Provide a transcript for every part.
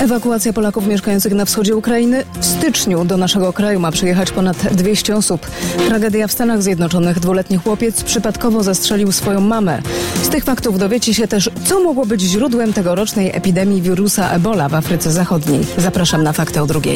Ewakuacja Polaków mieszkających na wschodzie Ukrainy. W styczniu do naszego kraju ma przyjechać ponad 200 osób. Tragedia w Stanach Zjednoczonych. 2-letni chłopiec przypadkowo zastrzelił swoją mamę. Z tych faktów dowiecie się też, co mogło być źródłem tegorocznej epidemii wirusa Ebola w Afryce Zachodniej. Zapraszam na Fakty o 2:00.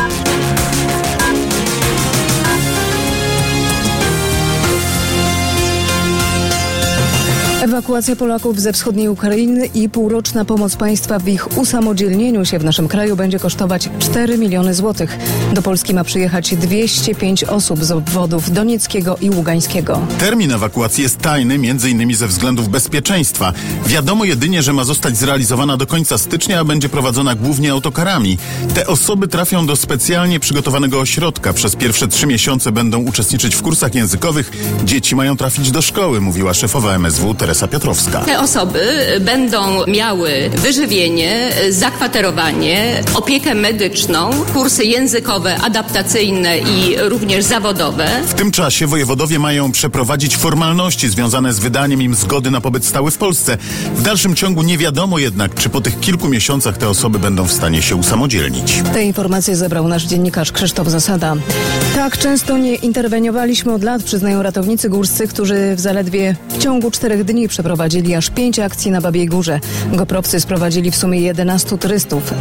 Ewakuacja Polaków ze wschodniej Ukrainy i półroczna pomoc państwa w ich usamodzielnieniu się w naszym kraju będzie kosztować 4 miliony złotych. Do Polski ma przyjechać 205 osób z obwodów donieckiego i ługańskiego. Termin ewakuacji jest tajny, m.in. ze względów bezpieczeństwa. Wiadomo jedynie, że ma zostać zrealizowana do końca stycznia, a będzie prowadzona głównie autokarami. Te osoby trafią do specjalnie przygotowanego ośrodka. Przez pierwsze 3 miesiące będą uczestniczyć w kursach językowych. Dzieci mają trafić do szkoły, mówiła szefowa MSW Teresa Piotrowska. Te osoby będą miały wyżywienie, zakwaterowanie, opiekę medyczną, kursy językowe, adaptacyjne i również zawodowe. W tym czasie wojewodowie mają przeprowadzić formalności związane z wydaniem im zgody na pobyt stały w Polsce. W dalszym ciągu nie wiadomo jednak, czy po tych kilku miesiącach te osoby będą w stanie się usamodzielnić. Te informacje zebrał nasz dziennikarz Krzysztof Zasada. Tak często nie interweniowaliśmy od lat, przyznają ratownicy górscy, którzy w ciągu 4 dni przeprowadzili aż 5 akcji na Babiej Górze. Goprowcy sprowadzili w sumie 11 turystów.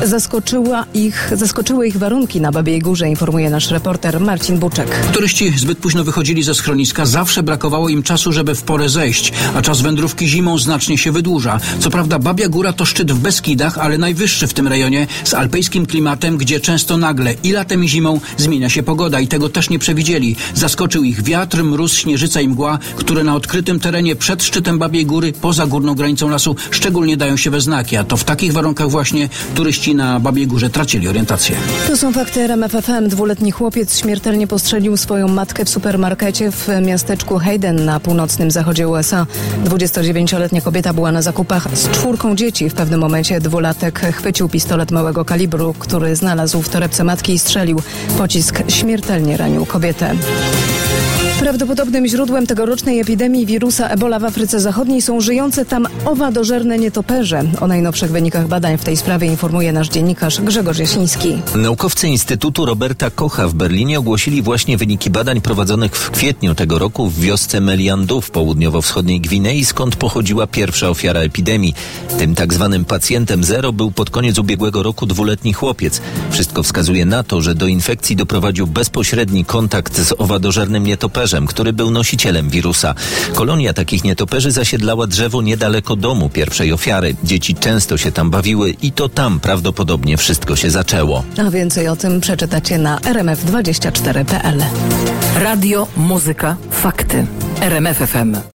Zaskoczyły ich warunki na Babiej Górze, informuje nasz reporter Marcin Buczek. Turyści zbyt późno wychodzili ze schroniska, zawsze brakowało im czasu, żeby w porę zejść, a czas wędrówki zimą znacznie się wydłuża. Co prawda Babia Góra to szczyt w Beskidach, ale najwyższy w tym rejonie, z alpejskim klimatem, gdzie często nagle i latem i zimą zmienia się pogoda i tego też nie przewidzieli. Zaskoczył ich wiatr, mróz, śnieżyca i mgła, które na odkrytym terenie przed szczytem Babiej Góry, poza górną granicą lasu, szczególnie dają się we znaki, a to w takich warunkach właśnie turyści na Babiej Górze tracili orientację. To są fakty RMF FM. 2-letni chłopiec śmiertelnie postrzelił swoją matkę w supermarkecie w miasteczku Hayden na północnym zachodzie USA. 29-letnia kobieta była na zakupach z 4 dzieci. W pewnym momencie 2-latek chwycił pistolet małego kalibru, który znalazł w torebce matki i strzelił. Pocisk śmiertelnie ranił kobietę. Prawdopodobnym źródłem tegorocznej epidemii wirusa Ebola w Afryce Zachodniej są żyjące tam owadożerne nietoperze. O najnowszych wynikach badań w tej sprawie informuje nasz dziennikarz Grzegorz Jasiński. Naukowcy Instytutu Roberta Kocha w Berlinie ogłosili właśnie wyniki badań prowadzonych w kwietniu tego roku w wiosce Meliandu w południowo-wschodniej Gwinei, skąd pochodziła pierwsza ofiara epidemii. Tym tak zwanym pacjentem zero był pod koniec ubiegłego roku 2-letni chłopiec. Wszystko wskazuje na to, że do infekcji doprowadził bezpośredni kontakt z owadożernym nietoperzem, który był nosicielem wirusa. Kolonia takich nietoperzy zasiedlała drzewo niedaleko domu pierwszej ofiary. Dzieci często się tam bawiły i to tam prawdopodobnie wszystko się zaczęło. A więcej o tym przeczytacie na rmf24.pl. Radio, muzyka, fakty. RMF FM.